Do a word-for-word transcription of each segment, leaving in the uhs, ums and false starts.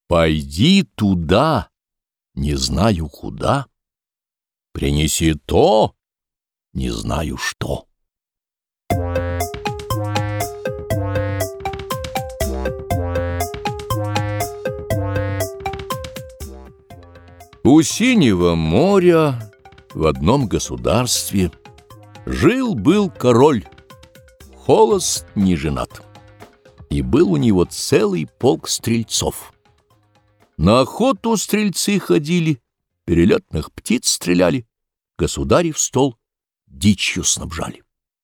Пойди туда, не знаю куда, принеси то, не знаю что. У синего моря в одном государстве жил-был король, холост не женат, и был у него целый полк стрельцов. На охоту стрельцы ходили, перелетных птиц стреляли, государев стол дичью снабжали.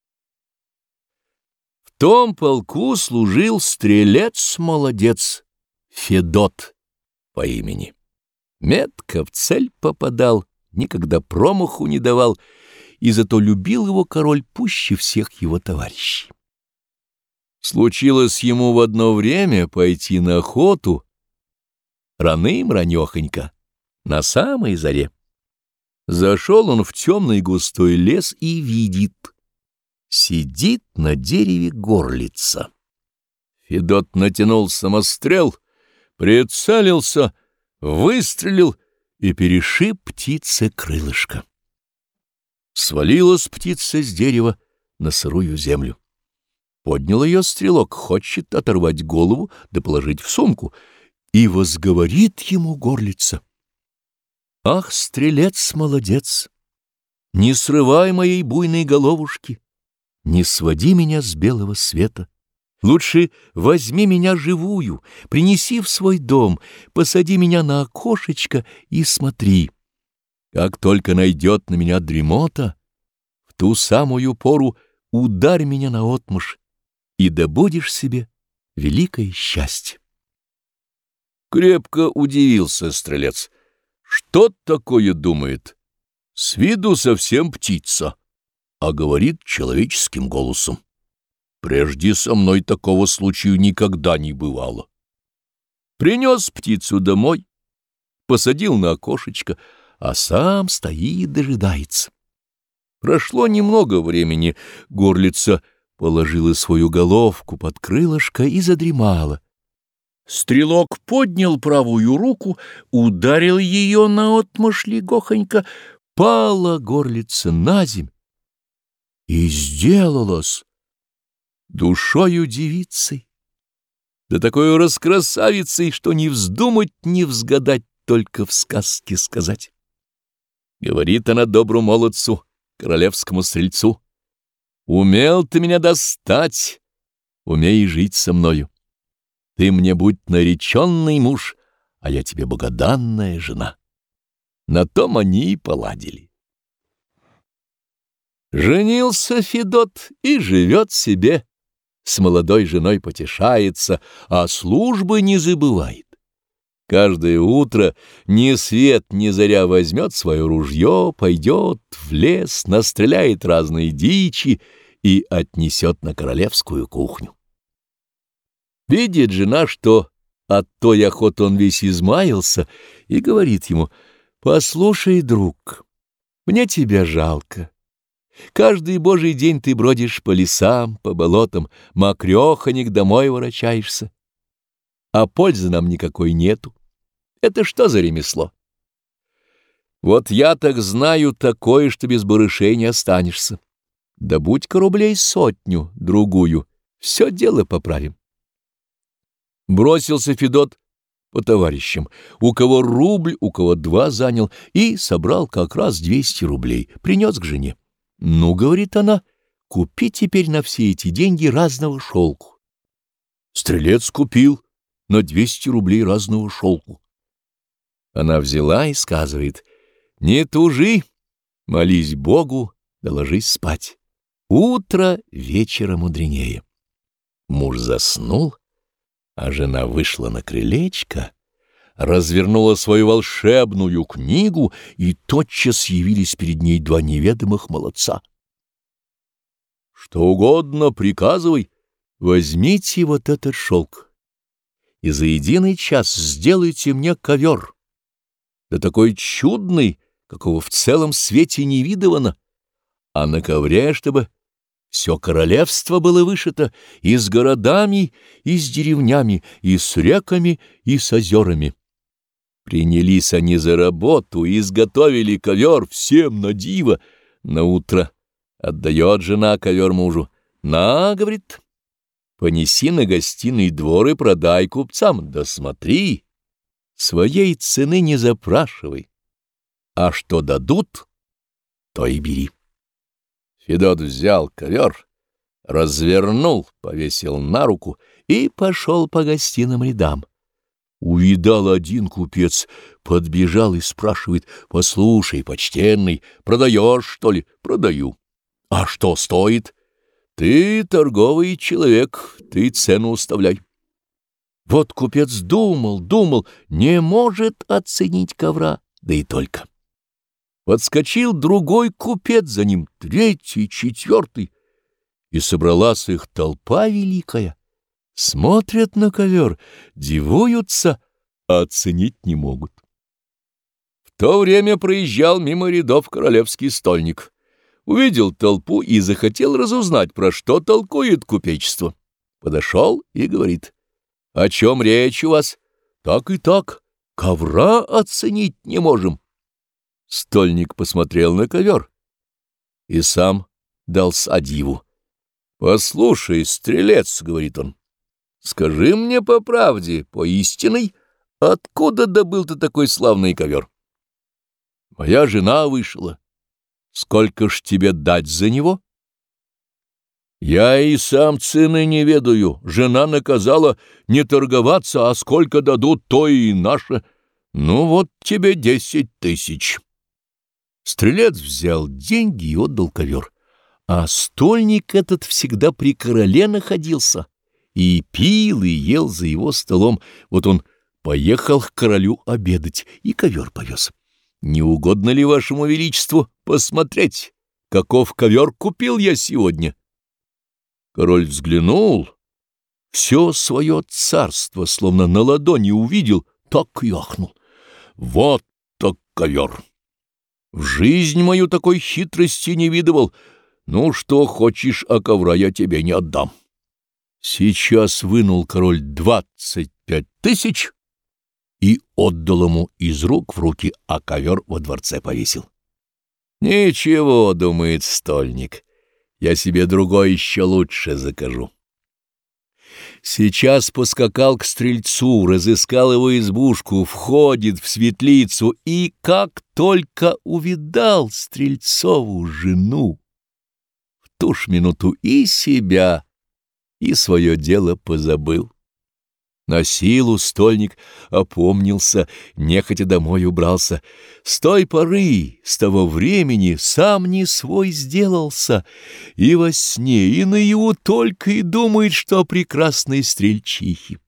В том полку служил стрелец-молодец Федот по имени. Метко в цель попадал, никогда промаху не давал, и зато любил его король пуще всех его товарищей. Случилось ему в одно время пойти на охоту раным-ранехонько, на самой заре. Зашел он в темный густой лес и видит, сидит на дереве горлица. Федот натянул самострел, прицелился, выстрелил и перешиб птице крылышко. Свалилась птица с дерева на сырую землю. Поднял ее стрелок, хочет оторвать голову да положить в сумку, и возговорит ему горлица: «Ах, стрелец-молодец, не срывай моей буйной головушки, не своди меня с белого света. Лучше возьми меня живую, принеси в свой дом, посади меня на окошечко и смотри. Как только найдет на меня дремота, в ту самую пору ударь меня наотмашь, и добудешь себе великое счастье». Крепко удивился стрелец. Что такое думает? С виду совсем птица, а говорит человеческим голосом. Прежде со мной такого случая никогда не бывало. Принес птицу домой, посадил на окошечко, а сам стоит, дожидается. Прошло немного времени, горлица положила свою головку под крылышко и задремала. Стрелок поднял правую руку, ударил ее наотмашь легохонько, пала горлица наземь и сделалась душою девицей, да такой раскрасавицей, что не вздумать, не взгадать, только в сказке сказать. Говорит она добру молодцу, королевскому стрельцу: «Умел ты меня достать, умей жить со мною. Ты мне будь нареченный муж, а я тебе богоданная жена». На том они и поладили. Женился Федот и живет себе, с молодой женой потешается, а службы не забывает. Каждое утро ни свет ни заря возьмет свое ружье, пойдет в лес, настреляет разной дичи и отнесет на королевскую кухню. Видит жена, что от той охоты он весь измаялся, и говорит ему: «Послушай, друг, мне тебя жалко. Каждый божий день ты бродишь по лесам, по болотам, мокрёхонек домой ворочаешься, а пользы нам никакой нету. Это что за ремесло? Вот я так знаю такое, что без барышей не останешься. Добудь-ка рублей сотню, другую, все дело поправим». Бросился Федот по товарищам, у кого рубль, у кого два занял, и собрал как раз двести рублей, принес к жене. «Ну, — говорит она, — купи теперь на все эти деньги разного шелку». Стрелец купил на двести рублей разного шелку. Она взяла и сказывает: «Не тужи, молись Богу, да ложись спать. Утро вечера мудренее». Муж заснул, а жена вышла на крылечко, развернула свою волшебную книгу, и тотчас явились перед ней два неведомых молодца. «Что угодно приказывай, возьмите вот этот шелк, и за единый час сделайте мне ковер, да такой чудный, какого в целом свете не видывано, а на ковре, чтобы Все королевство было вышито и с городами, и с деревнями, и с реками, и с озерами. Принялись они за работу и изготовили ковер всем на диво. Наутро отдает жена ковер мужу. «На, — говорит, — понеси на гостиный двор и продай купцам. Да смотри, своей цены не запрашивай, а что дадут, то и бери». Федот взял ковер, развернул, повесил на руку и пошел по гостиным рядам. Увидал один купец, подбежал и спрашивает: «Послушай, почтенный, продаешь, что ли?» «Продаю». «А что стоит?» «Ты торговый человек, ты цену уставляй». Вот купец думал, думал, не может оценить ковра, да и только. Подскочил другой купец за ним, третий, четвертый, и собралась их толпа великая. Смотрят на ковер, дивуются, а оценить не могут. В то время проезжал мимо рядов королевский стольник. Увидел толпу и захотел разузнать, про что толкует купечество. Подошел и говорит: «О чем речь у вас?» «Так и так, ковра оценить не можем». Стольник посмотрел на ковер и сам дался диву. «Послушай, стрелец, — говорит он, — скажи мне по правде, по истинной, откуда добыл ты такой славный ковер?» «Моя жена вышла. Сколько ж тебе дать за него?» «Я и сам цены не ведаю. Жена наказала не торговаться, а сколько дадут, то и наше. Ну вот тебе десять тысяч». Стрелец взял деньги и отдал ковер. А стольник этот всегда при короле находился, и пил, и ел за его столом. Вот он поехал к королю обедать и ковер повез. «Не угодно ли вашему величеству посмотреть, каков ковер купил я сегодня?» Король взглянул, все свое царство словно на ладони увидел, так и ахнул. «Вот так ковер! В жизнь мою такой хитрости не видывал. Ну, что хочешь, а ковра я тебе не отдам». Сейчас вынул король двадцать пять тысяч и отдал ему из рук в руки, а ковер во дворце повесил. «Ничего, — думает стольник, — я себе другой еще лучше закажу». Сейчас поскакал к стрельцу, разыскал его избушку, входит в светлицу, и как только увидал стрельцову жену, в ту ж минуту и себя, и свое дело позабыл. На силу стольник опомнился, нехотя домой убрался. С той поры, с того времени сам не свой сделался, и во сне, и наяву только и думает, что о прекрасной стрельчихе.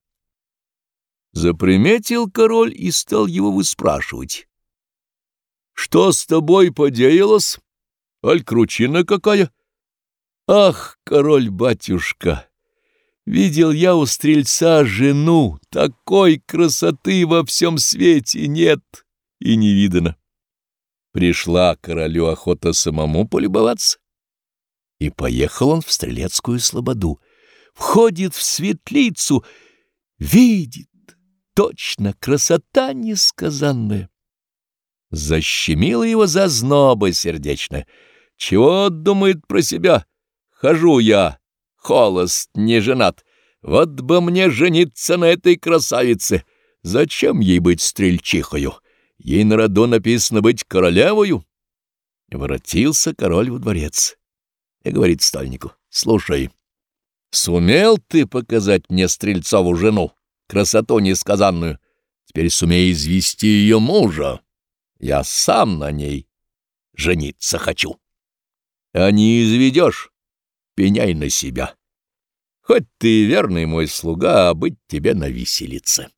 Заприметил король и стал его выспрашивать: «Что с тобой подеялось? Аль кручина какая?» «Ах, король-батюшка! Видел я у стрельца жену, такой красоты во всем свете нет и не видано». Пришла королю охота самому полюбоваться, и поехал он в стрелецкую слободу. Входит в светлицу, видит, точно красота несказанная. Защемила его зазноба сердечная. Чего думает про себя? Хожу я, холост, не женат. Вот бы мне жениться на этой красавице. Зачем ей быть стрельчихою? Ей на роду написано быть королевою. Воротился король во дворец и говорит стольнику: «Слушай, сумел ты показать мне стрельцову жену, красоту несказанную? Теперь сумей извести ее мужа. Я сам на ней жениться хочу. А не изведешь, пеняй на себя. Хоть ты верный мой слуга, а быть тебе на виселице».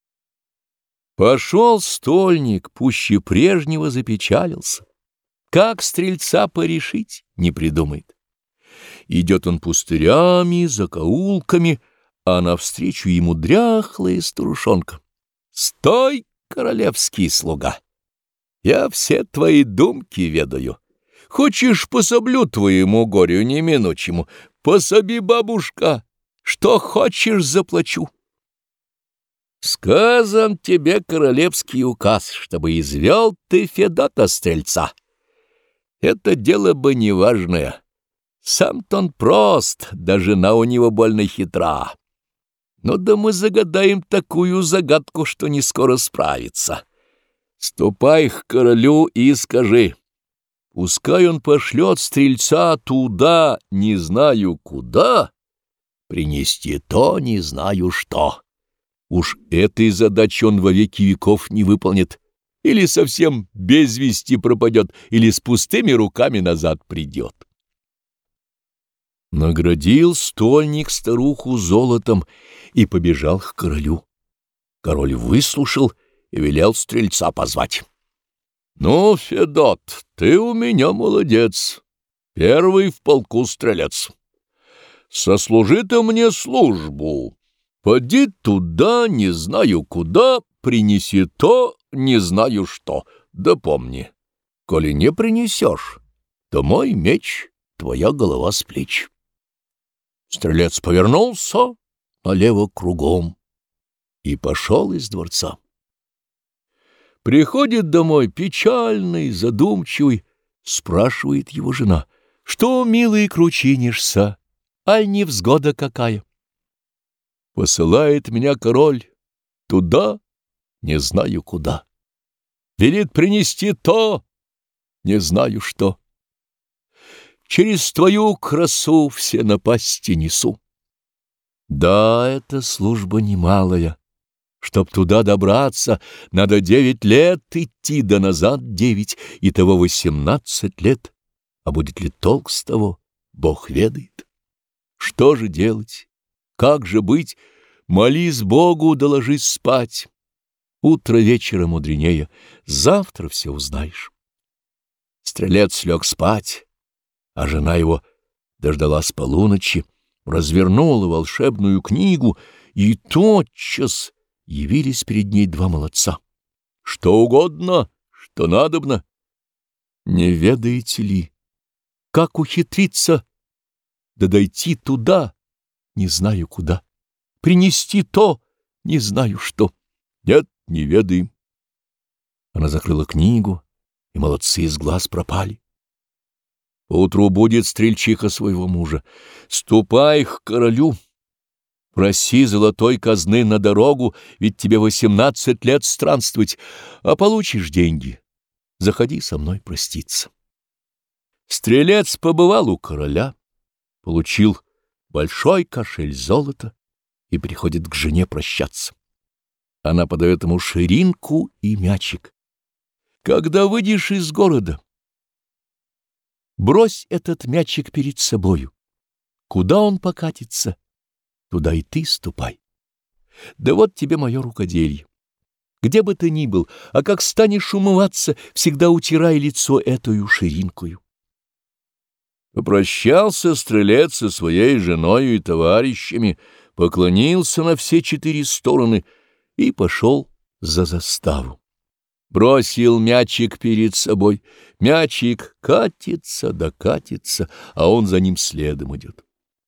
Пошел стольник, пуще прежнего запечалился. Как стрельца порешить, не придумает. Идет он пустырями, закоулками, а навстречу ему дряхлая старушонка. «Стой, королевский слуга! Я все твои думки ведаю. Хочешь, пособлю твоему горю неминучему? Пособи, бабушка, что хочешь, заплачу. Сказан тебе королевский указ, чтобы извел ты Федота Стрельца. Это дело бы неважное. Сам-то он прост, да жена у него больно хитра. Ну да мы загадаем такую загадку, что не скоро справится. Ступай к королю и скажи, пускай он пошлет стрельца туда, не знаю куда, принести то, не знаю что. Уж этой задачи он во веки веков не выполнит, или совсем без вести пропадет, или с пустыми руками назад придет. Наградил стольник старуху золотом и побежал к королю. Король выслушал и велел стрельца позвать. — Ну, Федот, ты у меня молодец, первый в полку стрелец. Сослужи ты мне службу. Поди туда, не знаю куда, принеси то, не знаю что. Да помни, коли не принесешь, то мой меч, твоя голова с плеч. Стрелец повернулся налево кругом и пошел из дворца. Приходит домой печальный, задумчивый, спрашивает его жена: «Что, милый, кручинишься, аль невзгода какая?» Посылает меня король туда, не знаю куда. Велит принести то, не знаю что. Через твою красу все напасти несу. Да, эта служба немалая. Чтоб туда добраться, надо девять лет идти, да назад девять, и того восемнадцать лет. А будет ли толк с того, Бог ведает. Что же делать? Как же быть? Молись Богу, да ложись спать. Утро вечера мудренее, завтра все узнаешь. Стрелец лег спать, а жена его дождалась полуночи, развернула волшебную книгу, и тотчас явились перед ней два молодца. Что угодно, что надобно. Не ведаете ли, как ухитриться, да дойти туда, не знаю куда, принести то, не знаю что? Нет, не ведаем. Она закрыла книгу, и молодцы из глаз пропали. Поутру будет стрельчиха своего мужа. Ступай к королю, проси золотой казны на дорогу, ведь тебе восемнадцать лет странствовать, а получишь деньги. Заходи со мной проститься. Стрелец побывал у короля, получил большой кошель золота и приходит к жене прощаться. Она подает ему ширинку и мячик. Когда выйдешь из города, брось этот мячик перед собою. Куда он покатится, туда и ты ступай. Да вот тебе мое рукоделье. Где бы ты ни был, а как станешь умываться, всегда утирай лицо этою ширинкою. Попрощался стрелец со своей женою и товарищами, поклонился на все четыре стороны и пошел за заставу. Бросил мячик перед собой, мячик катится да катится, а он за ним следом идет.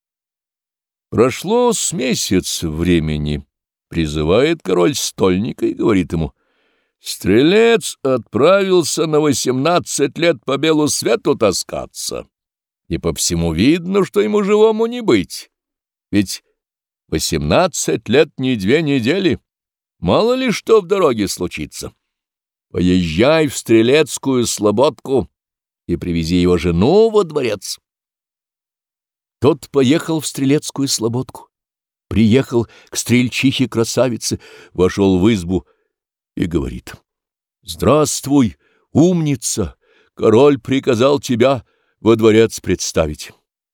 Прошло с месяц времени, призывает король стольника и говорит ему: «Стрелец отправился на восемнадцать лет по белу свету таскаться, и по всему видно, что ему живому не быть, ведь восемнадцать лет не две недели, мало ли что в дороге случится. Поезжай в Стрелецкую слободку и привези его жену во дворец». Тот поехал в Стрелецкую слободку, приехал к стрельчихе-красавице, вошел в избу и говорит: «Здравствуй, умница! Король приказал тебя во дворец представить».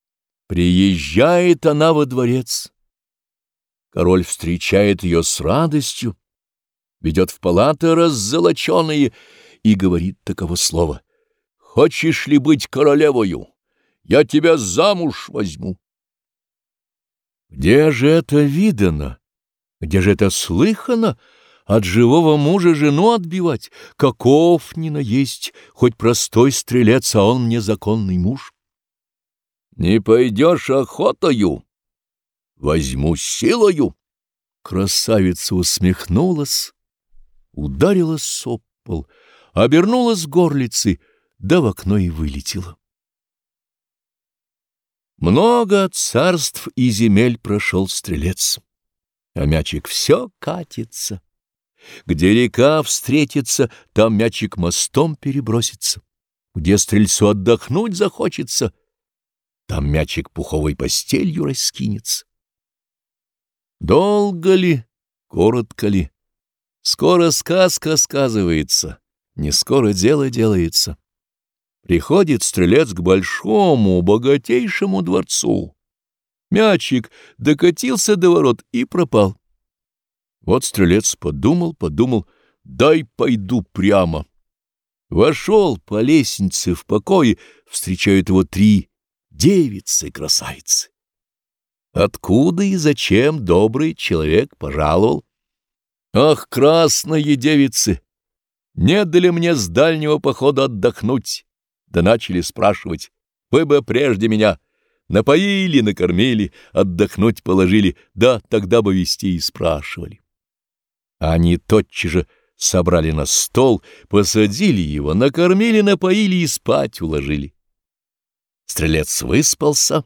Приезжает она во дворец. Король встречает ее с радостью, ведет в палаты раззолоченные и говорит таково слово: «Хочешь ли быть королевою? Я тебя замуж возьму». Где же это видано? Где же это слыхано? от живого мужа жену отбивать? Каков ни наесть, хоть простой стрелец, а он мне законный муж. Не пойдешь охотою, возьму силою. Красавица усмехнулась, ударилась об пол, обернулась горлицей, да в окно и вылетела. Много царств и земель прошел стрелец, а мячик все катится. Где река встретится, там мячик мостом перебросится. Где стрельцу отдохнуть захочется, там мячик пуховой постелью раскинется. Долго ли, коротко ли, скоро сказка сказывается, не скоро дело делается. Приходит стрелец к большому, богатейшему дворцу. Мячик докатился до ворот и пропал. Вот стрелец подумал, подумал, дай пойду прямо. Вошел по лестнице в покое, встречают его три девицы-красавицы. Откуда и зачем добрый человек пожаловал? Ах, красные девицы, не дали мне с дальнего похода отдохнуть. Да начали спрашивать, вы бы прежде меня напоили, накормили, отдохнуть положили, да тогда бы вести и спрашивали. Они тотчас же собрали на стол, посадили его, накормили, напоили и спать уложили. Стрелец выспался,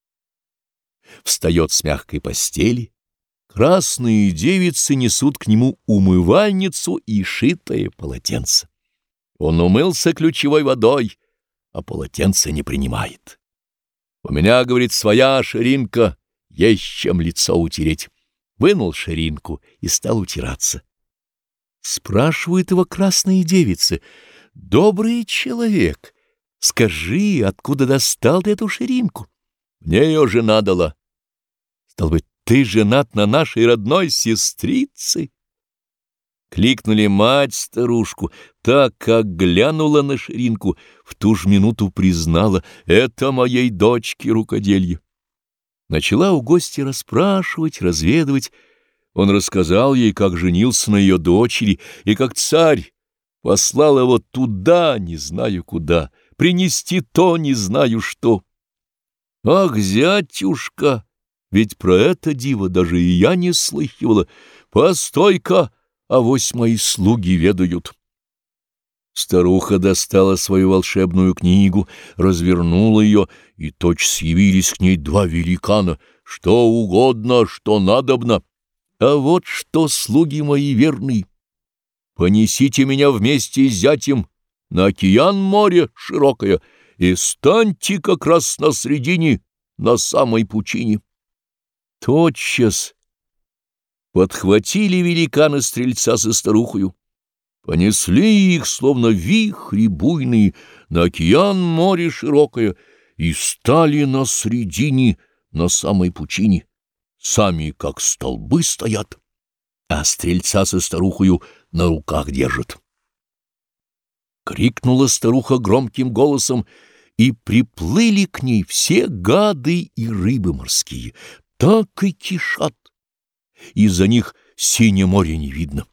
встает с мягкой постели, красные девицы несут к нему умывальницу и шитое полотенце. Он умылся ключевой водой, а полотенце не принимает. У меня, говорит, своя ширинка, есть чем лицо утереть. Вынул ширинку и стал утираться. Спрашивают его красные девицы: добрый человек, скажи, откуда достал ты эту ширинку? Мне ее жена дала. Стал быть, ты женат на нашей родной сестрице? Кликнули мать-старушку, так как глянула на ширинку, в ту же минуту признала: это моей дочке рукоделье. Начала у гостя расспрашивать, разведывать. Он рассказал ей, как женился на ее дочери, и как царь послал его туда, не знаю куда, принести то, не знаю что. Ах, зятюшка, ведь про это диво даже и я не слыхивала. Постой-ка, авось мои слуги ведают. Старуха достала свою волшебную книгу, развернула ее, и тотчас явились к ней два великана. Что угодно, что надобно. А вот что, слуги мои верные, понесите меня вместе с зятем на океан море широкое и станьте как раз на средине, на самой пучине. Тотчас подхватили великаны стрельца со старухою, понесли их, словно вихри буйные, на океан море широкое, и стали на средине, на самой пучине. Сами как столбы стоят, а стрельца со старухою на руках держат. Крикнула старуха громким голосом, и приплыли к ней все гады и рыбы морские, так и кишат. Из-за них синее море не видно.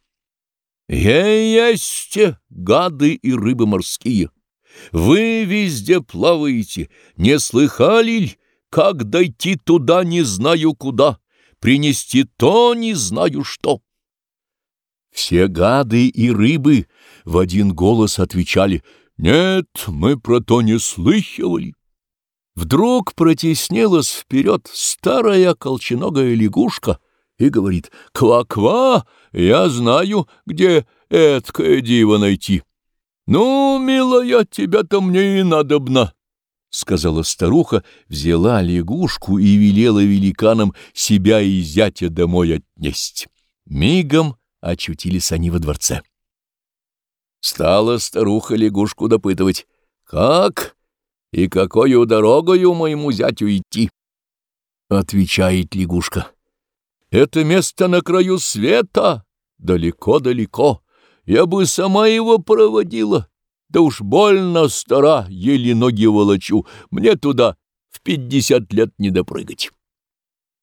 «Е-есте, гады и рыбы морские! Вы везде плаваете, не слыхали ль, как дойти туда не знаю куда, принести то не знаю что?» Все гады и рыбы в один голос отвечали: «Нет, мы про то не слыхивали». Вдруг протеснилась вперед старая колченогая лягушка и говорит: «Ква-ква, я знаю, где эткое диво найти». «Ну, милая, тебя-то мне и надобно», — сказала старуха, взяла лягушку и велела великанам себя и зятя домой отнесть. Мигом очутились они во дворце. Стала старуха лягушку допытывать: «Как и какою дорогою моему зятю идти?» Отвечает лягушка: «Это место на краю света, далеко-далеко. Я бы сама его проводила, да уж больно стара, еле ноги волочу, мне туда в пятьдесят лет не допрыгать».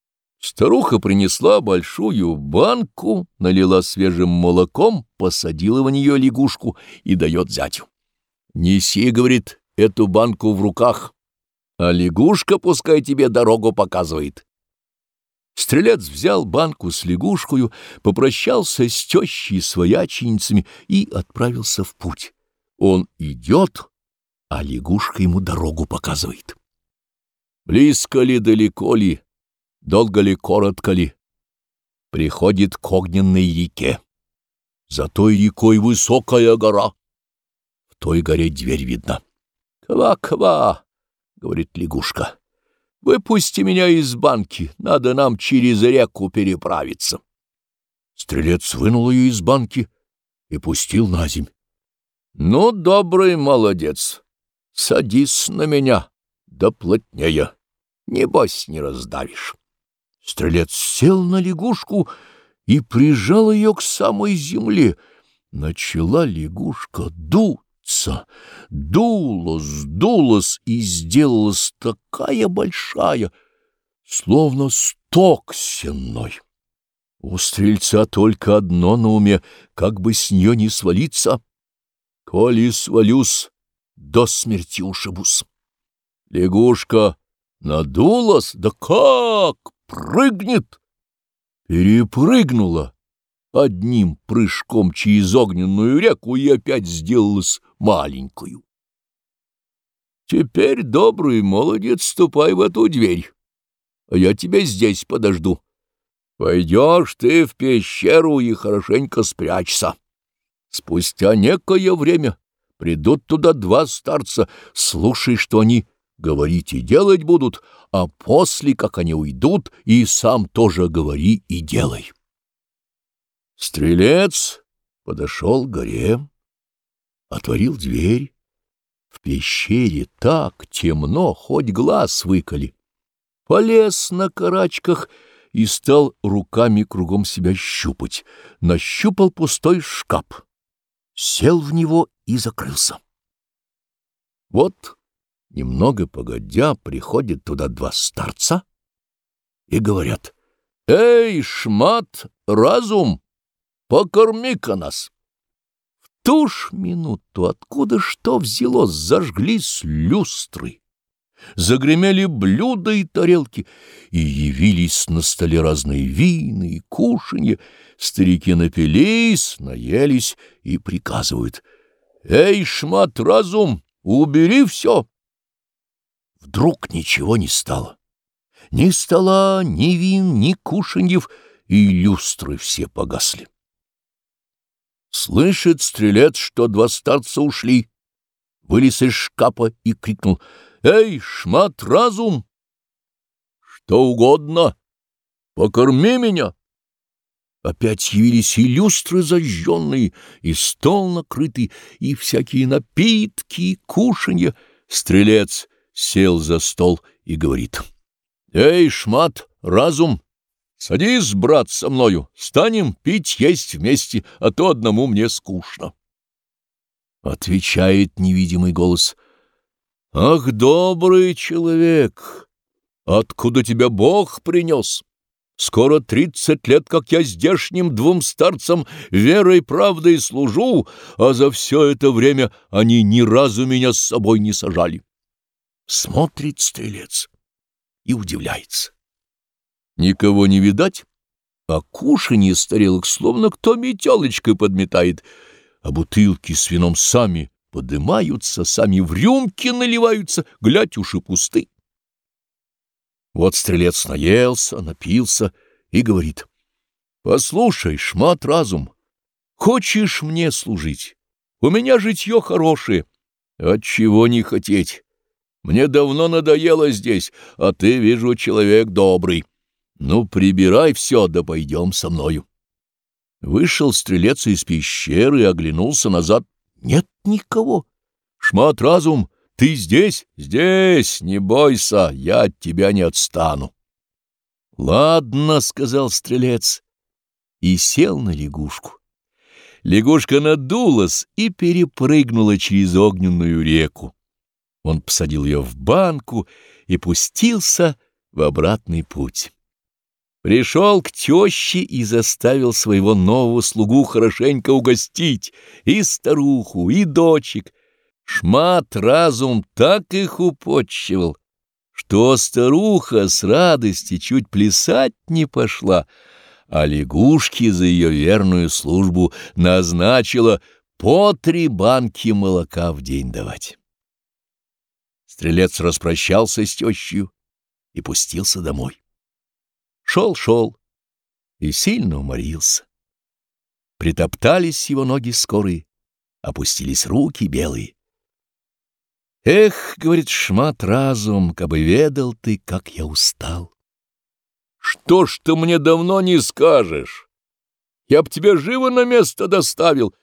Старуха принесла большую банку, налила свежим молоком, посадила в нее лягушку и дает зятю. «Неси, — говорит, — эту банку в руках, а лягушка пускай тебе дорогу показывает». Стрелец взял банку с лягушкою, попрощался с тещей и свояченицами и отправился в путь. Он идет, а лягушка ему дорогу показывает. Близко ли, далеко ли, долго ли, коротко ли, приходит к огненной реке. За той рекой высокая гора. В той горе дверь видна. «Ква-ква!» — говорит лягушка. «Выпусти меня из банки, надо нам через реку переправиться». Стрелец вынул ее из банки и пустил на земь. «Ну, добрый молодец, садись на меня, да плотнее, небось не раздавишь». Стрелец сел на лягушку и прижал ее к самой земле. Начала лягушка дуться, дулась, дулась и сделалась такая большая, словно сток сенной. У стрельца только одно на уме, как бы с нее не свалиться. «Коли свалюсь, до смерти ушибусь». Лягушка надулась, да как прыгнет! Перепрыгнула одним прыжком через огненную реку и опять сделалась маленькую. «Теперь, добрый молодец, ступай в эту дверь, а я тебя здесь подожду. Пойдешь ты в пещеру и хорошенько спрячься. Спустя некое время придут туда два старца, слушай, что они говорить и делать будут, а после, как они уйдут, и сам тоже говори и делай». Стрелец подошел к горе, отворил дверь. В пещере так темно, хоть глаз выколи. Полез на карачках и стал руками кругом себя щупать. Нащупал пустой шкаф, сел в него и закрылся. Вот, немного погодя, приходят туда два старца и говорят: «Эй, шмат, разум, покорми-ка нас!» В ту ж минуту, откуда что взялось, зажглись люстры, загремели блюда и тарелки, и явились на столе разные вина и кушанья. Старики напились, наелись и приказывают: «Эй, шмат, разум, убери все!» Вдруг ничего не стало. Ни стола, ни вин, ни кушаньев, и люстры все погасли. Слышит стрелец, что два старца ушли, вылез из шкафа и крикнул: «Эй, шмат, разум! Что угодно, покорми меня!» Опять явились и люстры зажженные, и стол накрытый, и всякие напитки, и кушанья. Стрелец сел за стол и говорит: «Эй, шмат, разум! Садись, брат, со мною, станем пить, есть вместе, а то одному мне скучно». Отвечает невидимый голос: «Ах, добрый человек, откуда тебя Бог принес? Скоро тридцать лет, как я здешним двум старцам верой и правдой служу, а за все это время они ни разу меня с собой не сажали». Смотрит стрелец и удивляется. Никого не видать, а кушанье старелок словно кто метелочкой подметает, а бутылки с вином сами подымаются, сами в рюмки наливаются, глядь, уж и пусты. Вот стрелец наелся, напился и говорит: «Послушай, шмат, разум, хочешь мне служить? У меня житье хорошее. Отчего не хотеть? Мне давно надоело здесь, а ты, вижу, человек добрый. Ну, прибирай все, да пойдем со мною». Вышел стрелец из пещеры и оглянулся назад. Нет никого. «Шмат, разум, ты здесь?» «Здесь, не бойся, я от тебя не отстану». «Ладно», — сказал стрелец, и сел на лягушку. Лягушка надулась и перепрыгнула через огненную реку. Он посадил ее в банку и пустился в обратный путь. Пришел к теще и заставил своего нового слугу хорошенько угостить и старуху, и дочек. Шмат разум так их употчевал, что старуха с радости чуть плясать не пошла, а лягушке за ее верную службу назначила по три банки молока в день давать. Стрелец распрощался с тещью и пустился домой. Шел-шел и сильно уморился. Притоптались его ноги скорые, опустились руки белые. «Эх, — говорит Шмат разум, — кабы ведал ты, как я устал!» «Что ж ты мне давно не скажешь? Я б тебя живо на место доставил!»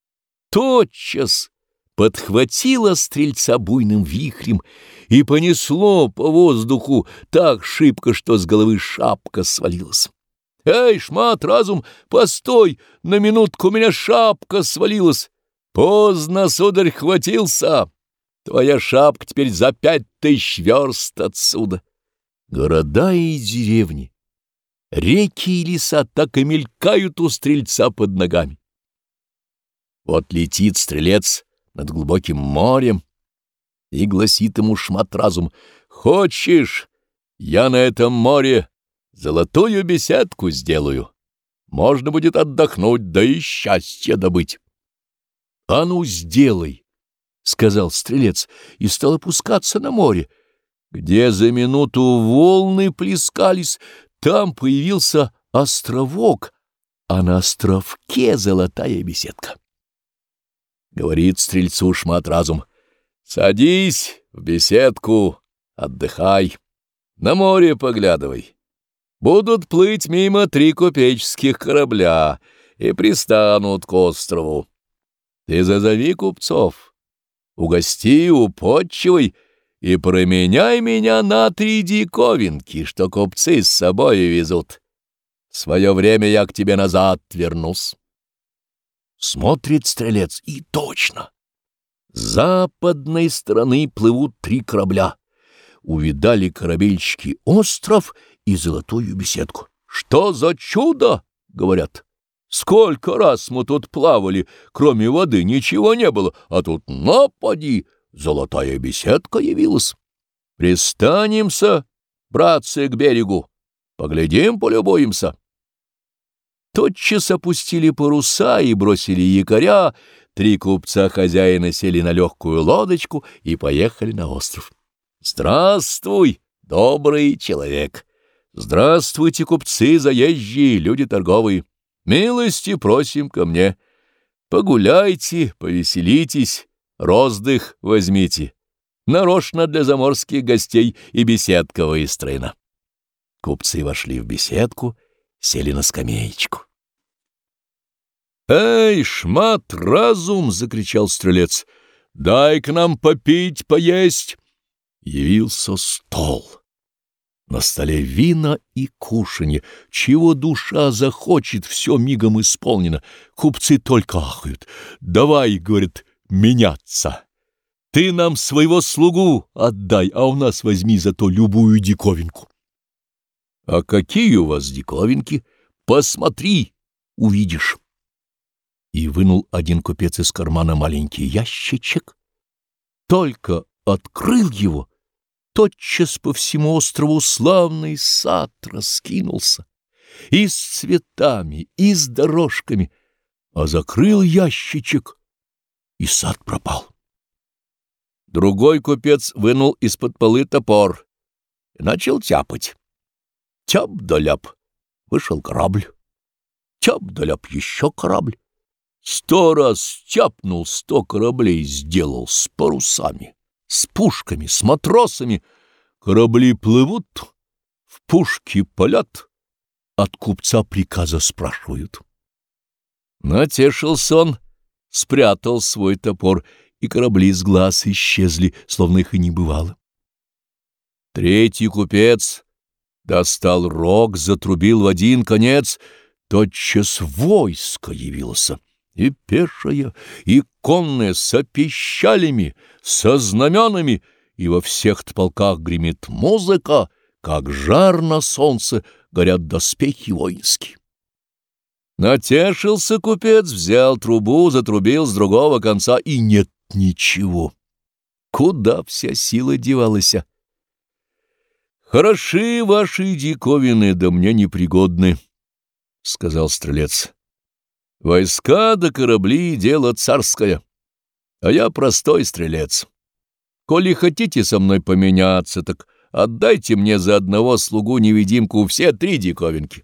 Тотчас подхватило стрельца буйным вихрем и понесло по воздуху так шибко, что с головы шапка свалилась. «Эй, Шмат разум, постой! На минутку у меня шапка свалилась!» «Поздно, сударь, хватился! Твоя шапка теперь за пять тысяч верст отсюда!» Города и деревни, реки и леса так и мелькают у стрельца под ногами. Вот летит стрелец над глубоким морем, и гласит ему Шмат разум: «Хочешь, я на этом море золотую беседку сделаю? Можно будет отдохнуть, да и счастье добыть». «А ну, сделай!» — сказал стрелец и стал опускаться на море. Где за минуту волны плескались, там появился островок, а на островке золотая беседка. Говорит стрельцу Шмат разум: «Садись в беседку, отдыхай, на море поглядывай. Будут плыть мимо три купеческих корабля и пристанут к острову. Ты зазови купцов, угости, употчивай и променяй меня на три диковинки, что купцы с собой везут. В свое время я к тебе назад вернусь». Смотрит стрелец, и точно. С западной стороны плывут три корабля. Увидали корабельщики остров и золотую беседку. «Что за чудо?» — говорят. «Сколько раз мы тут плавали, кроме воды ничего не было, а тут, напади, золотая беседка явилась. Пристанемся, братцы, к берегу, поглядим, полюбуемся». Тотчас опустили паруса и бросили якоря, три купца-хозяина сели на легкую лодочку и поехали на остров. «Здравствуй, добрый человек! Здравствуйте, купцы заезжие, люди торговые! Милости просим ко мне! Погуляйте, повеселитесь, роздых возьмите! Нарочно для заморских гостей и беседка выстроена». Купцы вошли в беседку, сели на скамеечку. «Эй, Шмат разум!» — закричал стрелец. «Дай к нам попить, поесть!» Явился стол. На столе вина и кушанье. Чего душа захочет, все мигом исполнено. Купцы только ахают. «Давай, — говорят, — меняться. Ты нам своего слугу отдай, а у нас возьми зато любую диковинку». «А какие у вас диковинки? Посмотри, увидишь». И вынул один купец из кармана маленький ящичек. Только открыл его, тотчас по всему острову славный сад раскинулся, и с цветами, и с дорожками, а закрыл ящичек, и сад пропал. Другой купец вынул из-под полы топор и начал тяпать. Тяп да ляп, вышел корабль. Тяп да ляп, еще корабль. Сто раз тяпнул, сто кораблей сделал с парусами, с пушками, с матросами. Корабли плывут, в пушки палят, от купца приказа спрашивают. Натешился он, спрятал свой топор, и корабли с глаз исчезли, словно их и не бывало. Третий купец достал рог, затрубил в один конец, тотчас войско явилось. И пешая, и конная, со пищалями, со знаменами, и во всех полках гремит музыка, как жар на солнце, горят доспехи воинские. Натешился купец, взял трубу, затрубил с другого конца, и нет ничего. Куда вся сила девалась? «Хороши ваши диковины, да мне непригодны», — сказал стрелец. «Войска да корабли — дело царское, а я простой стрелец. Коли хотите со мной поменяться, так отдайте мне за одного слугу-невидимку все три диковинки».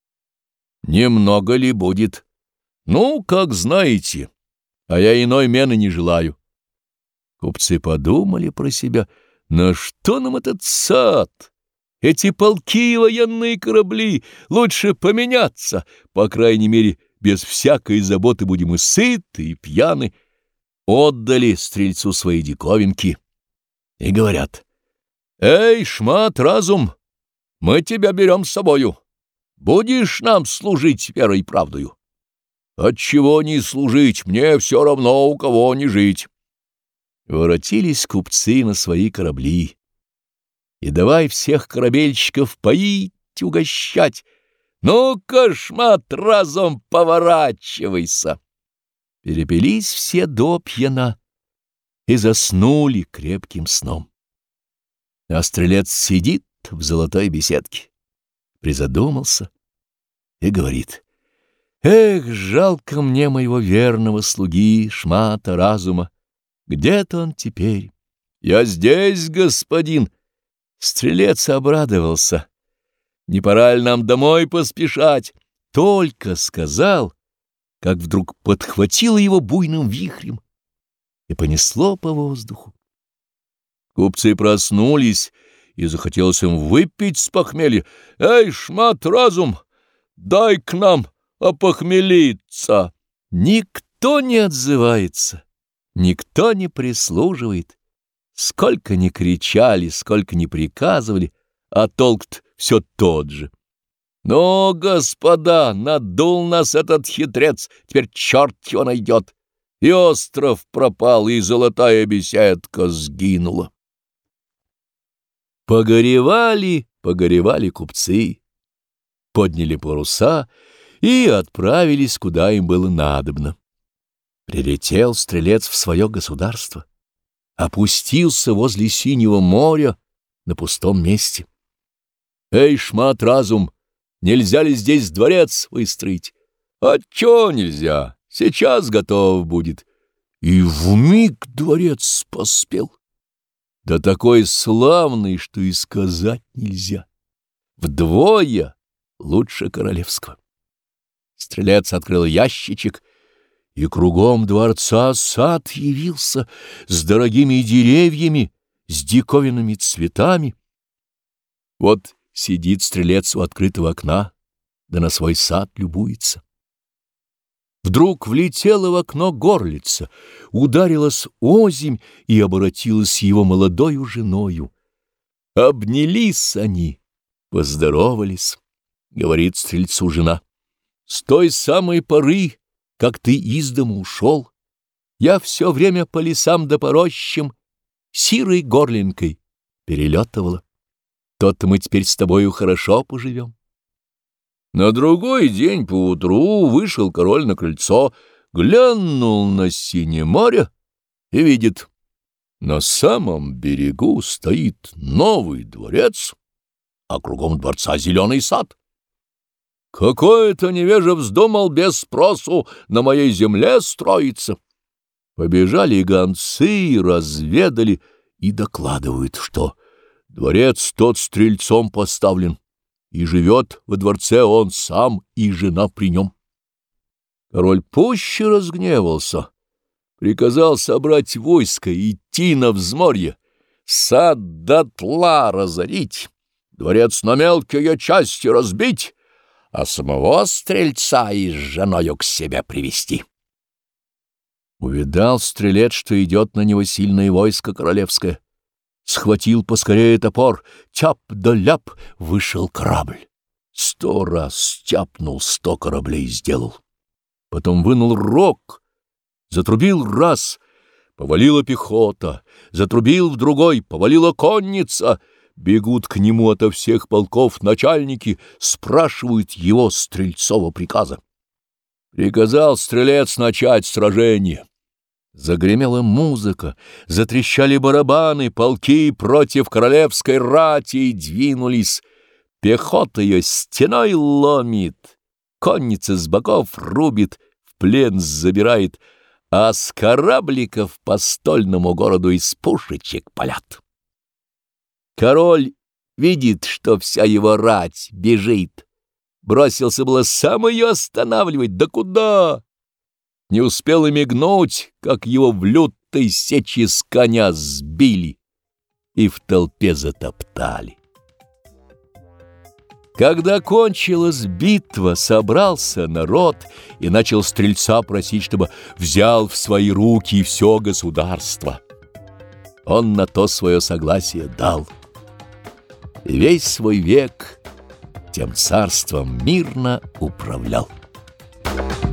«Немного ли будет?» «Ну, как знаете, а я иной мены не желаю». Купцы подумали про себя: на что нам этот сад, эти полки и военные корабли? Лучше поменяться, по крайней мере, без всякой заботы будем и сыты, и пьяны. Отдали стрельцу свои диковинки и говорят: «Эй, шмат, разум, мы тебя берем с собою. Будешь нам служить верой и правдою?» «Отчего не служить? Мне все равно, у кого не жить». Воротились купцы на свои корабли, и давай всех корабельщиков поить, угощать. «Ну-ка, шмат, разом поворачивайся!» Перепились все до пьяна и заснули крепким сном. А стрелец сидит в золотой беседке, призадумался и говорит: «Эх, жалко мне моего верного слуги, шмата разума. Где-то он теперь». «Я здесь, господин». Стрелец обрадовался. «Не пора ли нам домой поспешать?» Только сказал, как вдруг подхватило его буйным вихрем и понесло по воздуху. Купцы проснулись, и захотелось им выпить с похмелья. «Эй, шмат, разум, дай к нам опохмелиться!» Никто не отзывается. Никто не прислуживает. Сколько ни кричали, сколько ни приказывали, а толк-то все тот же. «Ну, господа, надул нас этот хитрец, теперь черт его найдет. И остров пропал, и золотая беседка сгинула». Погоревали, погоревали купцы, подняли паруса и отправились, куда им было надобно. Прилетел стрелец в свое государство, опустился возле синего моря на пустом месте. «Эй, шмат, разум, нельзя ли здесь дворец выстроить?» «А чё нельзя? Сейчас готов будет». И вмиг дворец поспел. Да такой славный, что и сказать нельзя. Вдвое лучше королевского. Стрелец открыл ящичек, и кругом дворца сад явился с дорогими деревьями, с диковинными цветами. Вот сидит стрелец у открытого окна, да на свой сад любуется. Вдруг влетела в окно горлица, ударилась озимь и оборотилась его молодою женою. Обнялись они, поздоровались, говорит стрельцу жена: «С той самой поры, как ты из дому ушел, я все время по лесам да по рощам сирой горлинкой перелетывала. То-то мы теперь с тобою хорошо поживем». На другой день поутру вышел король на крыльцо, глянул на синее море и видит: на самом берегу стоит новый дворец, а кругом дворца зеленый сад. «Какой-то невежа вздумал без спросу на моей земле строиться». Побежали гонцы, разведали и докладывают, что дворец тот стрельцом поставлен, и живет во дворце он сам и жена при нем. Король пуще разгневался, приказал собрать войско, идти на взморье, сад дотла разорить, дворец на мелкие части разбить, а самого стрельца и с женою к себе привести. Увидал стрелец, что идет на него сильное войско королевское. Схватил поскорее топор, тяп да ляп, вышел корабль. Сто раз тяпнул, сто кораблей сделал. Потом вынул рог, затрубил раз, повалила пехота, затрубил в другой, повалила конница. Бегут к нему ото всех полков начальники, спрашивают его Стрельцова приказа. Приказал стрелец начать сражение. Загремела музыка, затрещали барабаны, полки против королевской рати двинулись. Пехота ее стеной ломит, конница с боков рубит, в плен забирает, а с корабликов по стольному городу из пушечек палят. Король видит, что вся его рать бежит. Бросился было сам ее останавливать, да куда? Не успел и мигнуть, как его в лютой сечи с коня сбили и в толпе затоптали. Когда кончилась битва, собрался народ и начал стрельца просить, чтобы взял в свои руки все государство. Он на то свое согласие дал. И весь свой век тем царством мирно управлял.